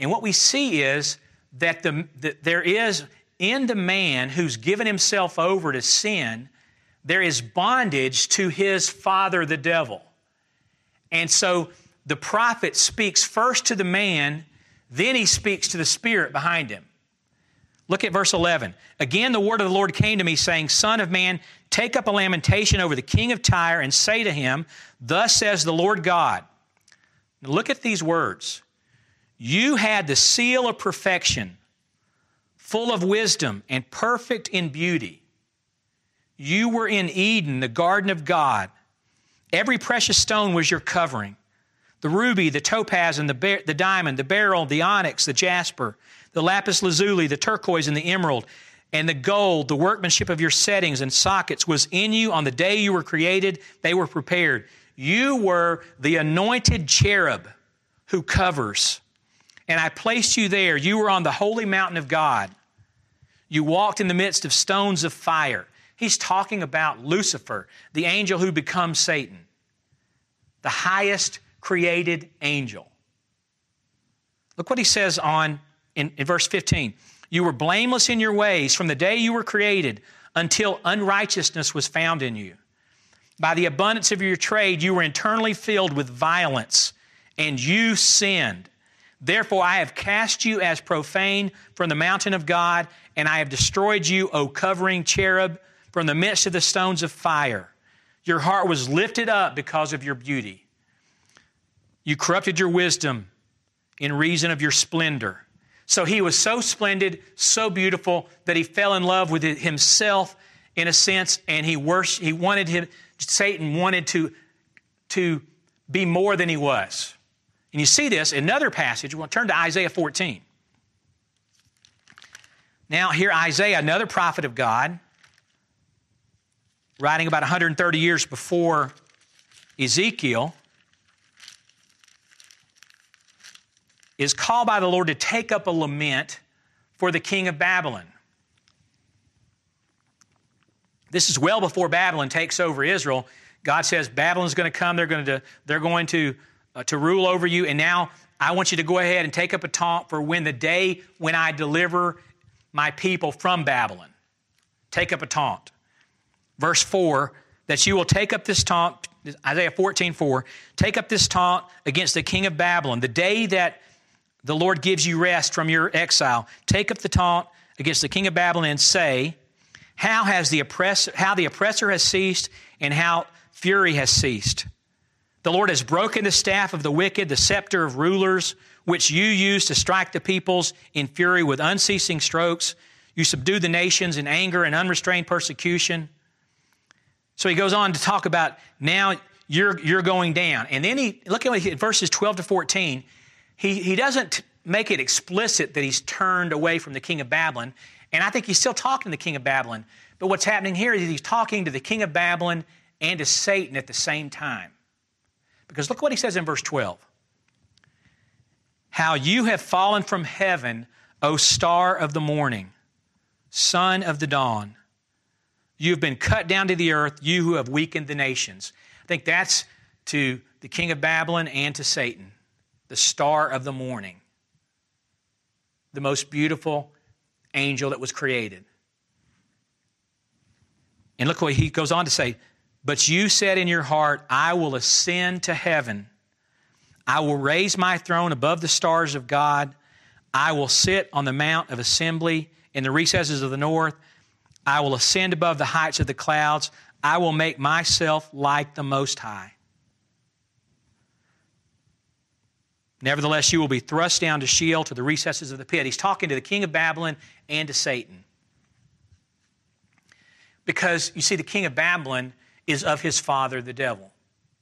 And what we see is that there is, in the man who's given himself over to sin, there is bondage to his father, the devil. And so the prophet speaks first to the man, then he speaks to the spirit behind him. Look at verse 11. Again, the word of the Lord came to me, saying, Son of man, take up a lamentation over the king of Tyre and say to him, Thus says the Lord God. Now look at these words. You had the seal of perfection, full of wisdom and perfect in beauty. You were in Eden, the garden of God. Every precious stone was your covering. The ruby, the topaz, and the diamond, the beryl, the onyx, the jasper, the lapis lazuli, the turquoise, and the emerald, and the gold, the workmanship of your settings and sockets was in you on the day you were created. They were prepared. You were the anointed cherub who covers. And I placed you there. You were on the holy mountain of God. You walked in the midst of stones of fire. He's talking about Lucifer, the angel who becomes Satan, the highest created angel. Look what he says in verse 15. You were blameless in your ways from the day you were created until unrighteousness was found in you. By the abundance of your trade, you were internally filled with violence, and you sinned. Therefore, I have cast you as profane from the mountain of God, and I have destroyed you, O covering cherub, from the midst of the stones of fire. Your heart was lifted up because of your beauty. You corrupted your wisdom in reason of your splendor. So he was so splendid, so beautiful, that he fell in love with himself in a sense, and Satan wanted to be more than he was. And you see this in another passage. We'll turn to Isaiah 14. Now here Isaiah, another prophet of God, writing about 130 years before Ezekiel, is called by the Lord to take up a lament for the king of Babylon. This is well before Babylon takes over Israel. God says Babylon's going to come. They're going to rule over you. And now I want you to go ahead and take up a taunt for the day when I deliver my people from Babylon. Take up a taunt. Verse 4, that you will take up this taunt, Isaiah 14:4, take up this taunt against the king of Babylon, the day that the Lord gives you rest from your exile. Take up the taunt against the king of Babylon and say, how the oppressor has ceased and how fury has ceased. The Lord has broken the staff of the wicked, the scepter of rulers, which you used to strike the peoples in fury with unceasing strokes. You subdued the nations in anger and unrestrained persecution. So he goes on to talk about now you're going down. And then look at verses 12 to 14. He doesn't make it explicit that he's turned away from the king of Babylon. And I think he's still talking to the king of Babylon. But what's happening here is he's talking to the king of Babylon and to Satan at the same time. Because look what he says in verse 12. How you have fallen from heaven, O star of the morning, son of the dawn. You have been cut down to the earth, you who have weakened the nations. I think that's to the king of Babylon and to Satan, the star of the morning, the most beautiful angel that was created. And look what he goes on to say, but you said in your heart, I will ascend to heaven. I will raise my throne above the stars of God. I will sit on the mount of assembly in the recesses of the north. I will ascend above the heights of the clouds. I will make myself like the Most High. Nevertheless, you will be thrust down to Sheol, to the recesses of the pit. He's talking to the king of Babylon and to Satan. Because, you see, the king of Babylon is of his father, the devil.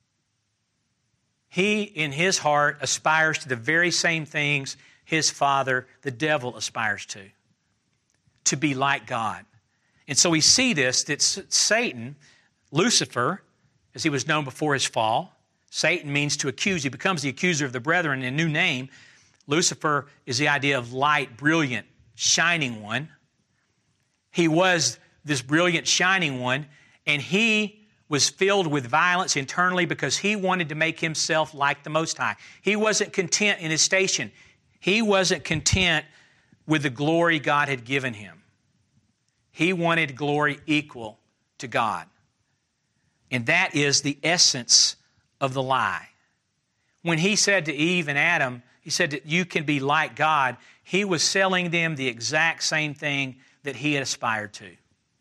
He, in his heart, aspires to the very same things his father, the devil, aspires to be like God. And so we see this, that Satan, Lucifer, as he was known before his fall, Satan means to accuse. He becomes the accuser of the brethren in a new name. Lucifer is the idea of light, brilliant, shining one. He was this brilliant, shining one, and he was filled with violence internally because he wanted to make himself like the Most High. He wasn't content in his station. He wasn't content with the glory God had given him. He wanted glory equal to God. And that is the essence of the lie. When he said to Eve and Adam, he said that you can be like God, he was selling them the exact same thing that he had aspired to.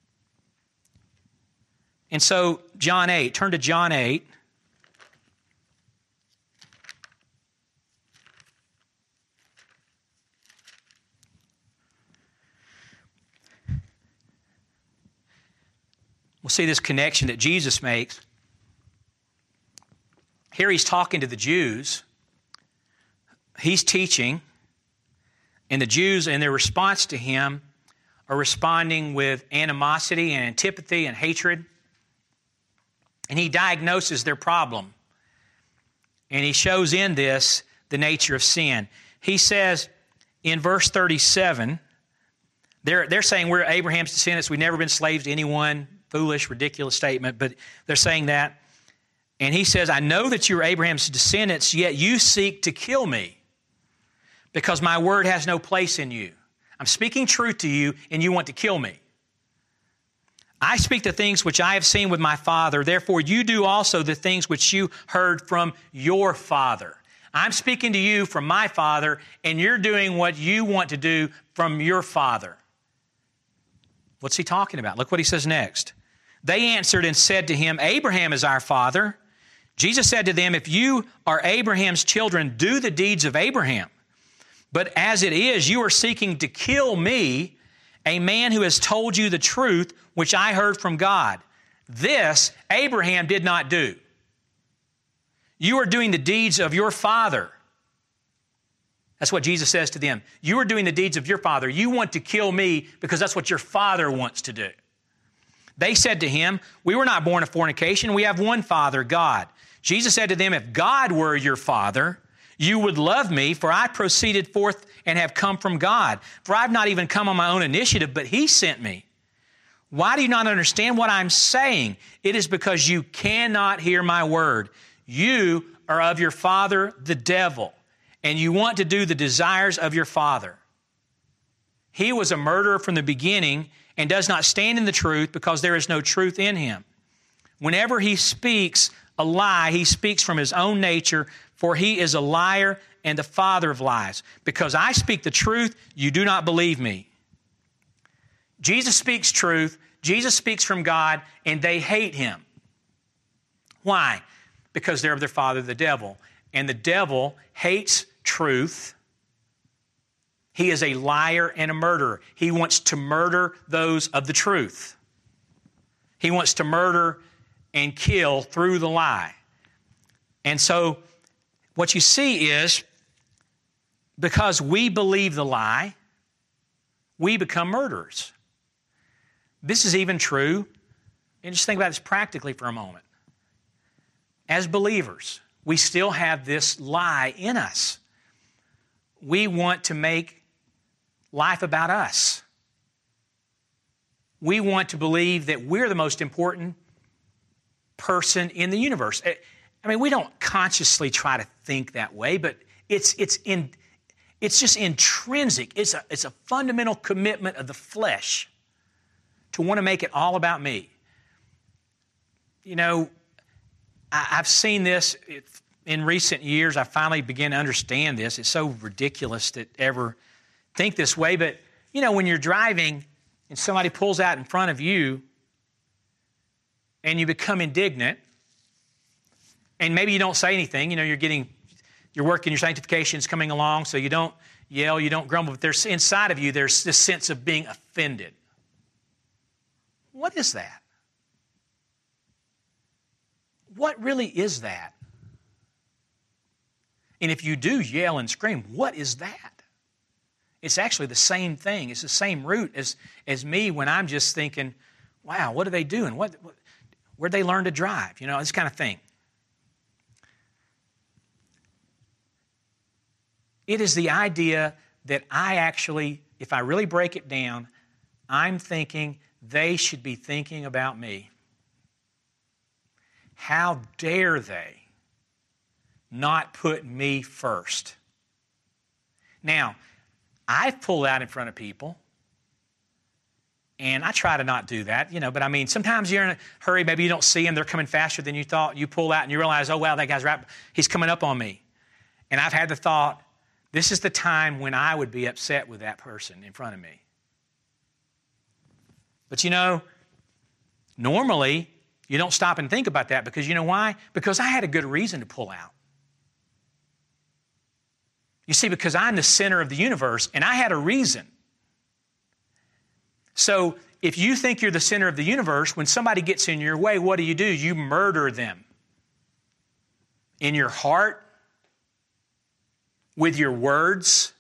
And so, John 8, turn to John 8. We'll see this connection that Jesus makes. Here he's talking to the Jews. He's teaching, and the Jews, in their response to him, are responding with animosity and antipathy and hatred. And he diagnoses their problem. And he shows in this the nature of sin. He says in verse 37, they're saying we're Abraham's descendants, we've never been slaves to anyone. Foolish, ridiculous statement, but they're saying that. And he says, I know that you're Abraham's descendants, yet you seek to kill me because my word has no place in you. I'm speaking truth to you, and you want to kill me. I speak the things which I have seen with my Father, therefore you do also the things which you heard from your father. I'm speaking to you from my Father, and you're doing what you want to do from your father. What's he talking about? Look what he says next. They answered and said to him, Abraham is our father. Jesus said to them, if you are Abraham's children, do the deeds of Abraham. But as it is, you are seeking to kill me, a man who has told you the truth, which I heard from God. This Abraham did not do. You are doing the deeds of your father. That's what Jesus says to them. You are doing the deeds of your father. You want to kill me because that's what your father wants to do. They said to him, we were not born of fornication. We have one Father, God. Jesus said to them, if God were your Father, you would love me, for I proceeded forth and have come from God. For I've not even come on my own initiative, but he sent me. Why do you not understand what I'm saying? It is because you cannot hear my word. You are of your father, the devil, and you want to do the desires of your father. He was a murderer from the beginning and does not stand in the truth because there is no truth in him. Whenever he speaks a lie, he speaks from his own nature, for he is a liar and the father of lies. Because I speak the truth, you do not believe me. Jesus speaks truth, Jesus speaks from God, and they hate him. Why? Because they're of their father, the devil. And the devil hates truth. He is a liar and a murderer. He wants to murder those of the truth. He wants to murder and kill through the lie. And so what you see is because we believe the lie, we become murderers. This is even true, and just think about this practically for a moment. As believers, we still have this lie in us. We want to make life about us. We want to believe that we're the most important person in the universe. I mean, we don't consciously try to think that way, but it's just intrinsic. It's a fundamental commitment of the flesh to want to make it all about me. You know, I've seen this in recent years. I finally began to understand this. It's so ridiculous to ever think this way, but you know, when you're driving and somebody pulls out in front of you and you become indignant, and maybe you don't say anything, you know, you're working, your sanctification's coming along, so you don't yell, you don't grumble, but there's inside of you, there's this sense of being offended. What is that? What really is that? And if you do yell and scream, what is that? It's actually the same thing. It's the same root as me when I'm just thinking, wow, what are they doing? Where'd they learn to drive? You know, this kind of thing. It is the idea that I actually, if I really break it down, I'm thinking they should be thinking about me. How dare they not put me first? Now, I've pulled out in front of people, and I try to not do that, but I mean, sometimes you're in a hurry, maybe you don't see them, they're coming faster than you thought, you pull out and you realize, oh, wow, that guy's right, he's coming up on me. And I've had the thought, this is the time when I would be upset with that person in front of me. But normally, you don't stop and think about that because you know why? Because I had a good reason to pull out. You see, because I'm the center of the universe and I had a reason. So if you think you're the center of the universe, when somebody gets in your way, what do? You murder them. In your heart, with your words.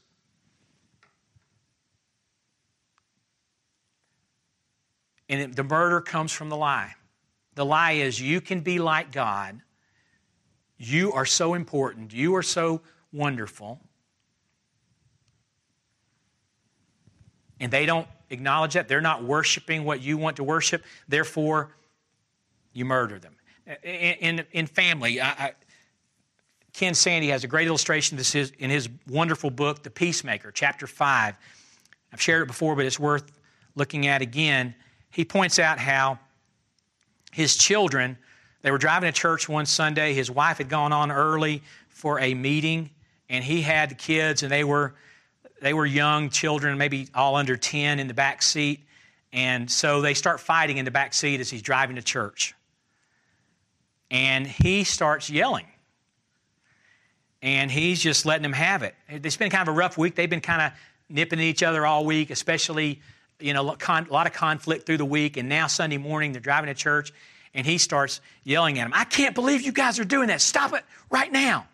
And the murder comes from the lie. The lie is you can be like God. You are so important. You are so wonderful. And they don't acknowledge that. They're not worshiping what you want to worship. Therefore, you murder them. In family, Ken Sande has a great illustration of this in his wonderful book, The Peacemaker, chapter 5. I've shared it before, but it's worth looking at again. He points out how his children, they were driving to church one Sunday. His wife had gone on early for a meeting, and he had the kids, and they were young children, maybe all under 10 in the back seat. And so they start fighting in the back seat as he's driving to church. And he starts yelling. And he's just letting them have it. It's been kind of a rough week. They've been kind of nipping at each other all week, especially, a lot of conflict through the week. And now Sunday morning, they're driving to church, and he starts yelling at them, I can't believe you guys are doing that. Stop it right now.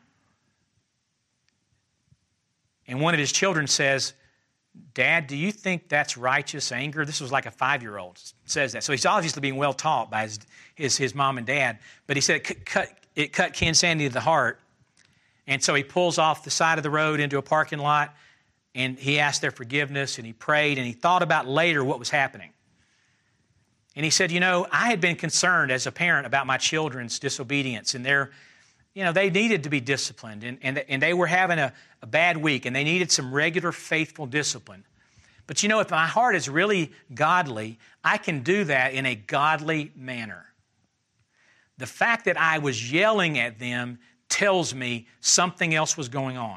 And one of his children says, Dad, do you think that's righteous anger? This was like a 5-year-old says that. So he's obviously being well taught by his mom and dad. But he said it cut Ken Sande to the heart. And so he pulls off the side of the road into a parking lot, and he asked their forgiveness, and he prayed, and he thought about later what was happening. And he said, I had been concerned as a parent about my children's disobedience, and they needed to be disciplined, and they were having a bad week, and they needed some regular, faithful discipline. But if my heart is really godly, I can do that in a godly manner. The fact that I was yelling at them tells me something else was going on.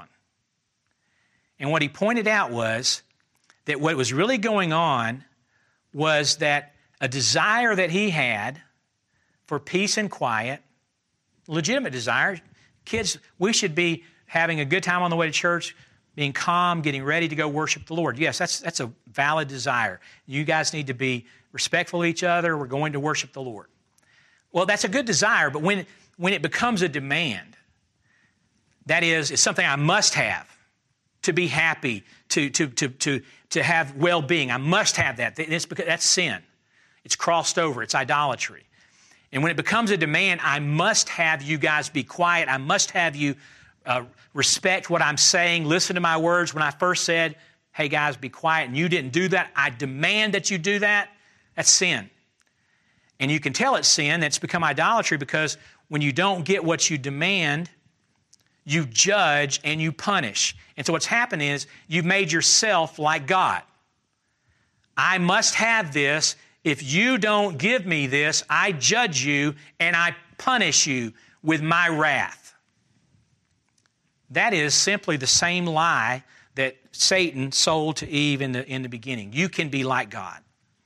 And what he pointed out was that what was really going on was that a desire that he had for peace and quiet, legitimate desire. Kids, we should be having a good time on the way to church, being calm, getting ready to go worship the Lord. Yes, that's a valid desire. You guys need to be respectful of each other. We're going to worship the Lord. Well, that's a good desire, but when it becomes a demand, that is, it's something I must have to be happy, to have well-being. I must have that. That's sin. It's crossed over. It's idolatry. And when it becomes a demand, I must have you guys be quiet. I must have you respect what I'm saying. Listen to my words. When I first said, hey, guys, be quiet, and you didn't do that, I demand that you do that. That's sin. And you can tell it's sin. It's become idolatry because when you don't get what you demand, you judge and you punish. And so what's happened is you've made yourself like God. I must have this. If you don't give me this, I judge you and I punish you with my wrath. That is simply the same lie that Satan sold to Eve in the beginning. You can be like God.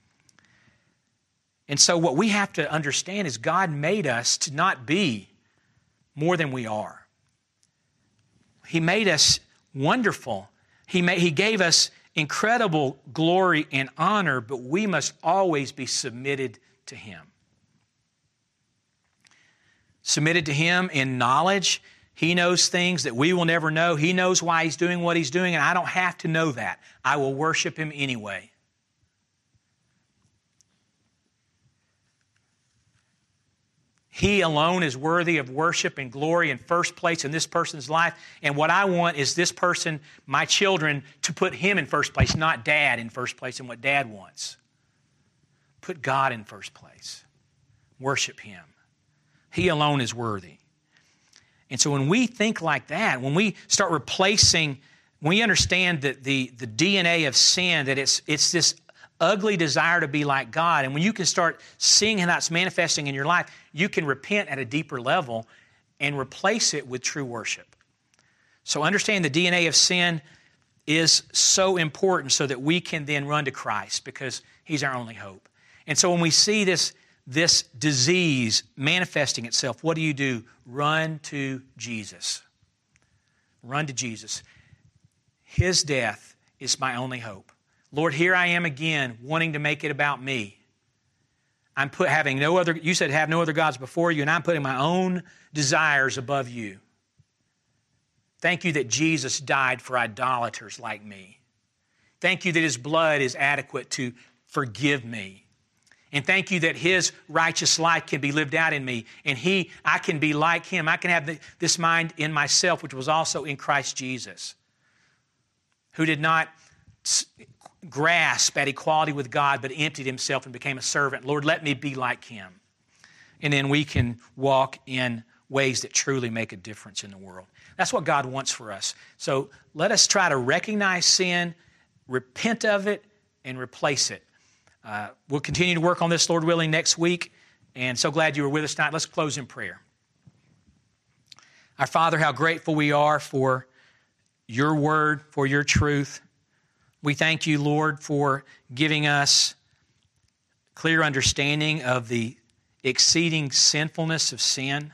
And so what we have to understand is God made us to not be more than we are. He made us wonderful. He gave us incredible glory and honor, but we must always be submitted to Him. Submitted to Him in knowledge. He knows things that we will never know. He knows why He's doing what He's doing, and I don't have to know that. I will worship Him anyway. He alone is worthy of worship and glory in first place in this person's life. And what I want is this person, my children, to put Him in first place, not Dad in first place and what Dad wants. Put God in first place. Worship Him. He alone is worthy. And so when we think like that, when we start replacing when we understand that the DNA of sin, that it's this ugly desire to be like God, and when you can start seeing how that's manifesting in your life, you can repent at a deeper level and replace it with true worship. So understanding the DNA of sin is so important so that we can then run to Christ because He's our only hope. And so when we see this disease manifesting itself, what do? Run to Jesus. Run to Jesus. His death is my only hope. Lord, here I am again wanting to make it about me. having no other, you said have no other gods before you, and I'm putting my own desires above you. Thank you that Jesus died for idolaters like me. Thank you that His blood is adequate to forgive me. And thank you that His righteous life can be lived out in me. And I can be like Him. I can have this mind in myself, which was also in Christ Jesus, who did not grasp at equality with God, but emptied Himself and became a servant. Lord, let me be like Him. And then we can walk in ways that truly make a difference in the world. That's what God wants for us. So let us try to recognize sin, repent of it, and replace it. We'll continue to work on this, Lord willing, next week. And so glad you were with us tonight. Let's close in prayer. Our Father, how grateful we are for your word, for your truth. We thank you, Lord, for giving us clear understanding of the exceeding sinfulness of sin,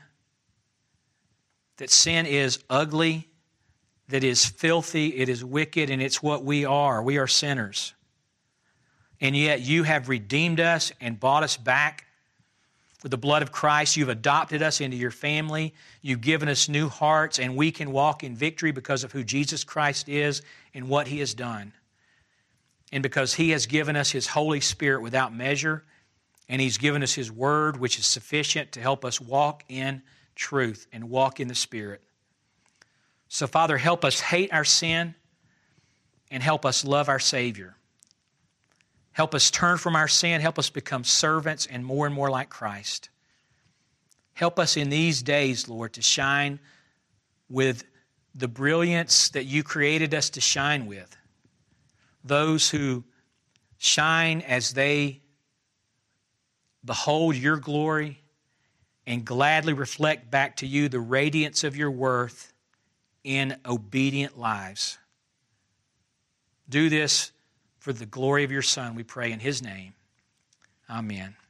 that sin is ugly, that is filthy, it is wicked, and it's what we are. We are sinners. And yet you have redeemed us and bought us back with the blood of Christ. You've adopted us into your family. You've given us new hearts, and we can walk in victory because of who Jesus Christ is and what He has done. And because He has given us His Holy Spirit without measure, and He's given us His Word, which is sufficient to help us walk in truth and walk in the Spirit. So, Father, help us hate our sin and help us love our Savior. Help us turn from our sin. Help us become servants and more like Christ. Help us in these days, Lord, to shine with the brilliance that you created us to shine with. Those who shine as they behold your glory and gladly reflect back to you the radiance of your worth in obedient lives. Do this for the glory of your Son, we pray in His name. Amen.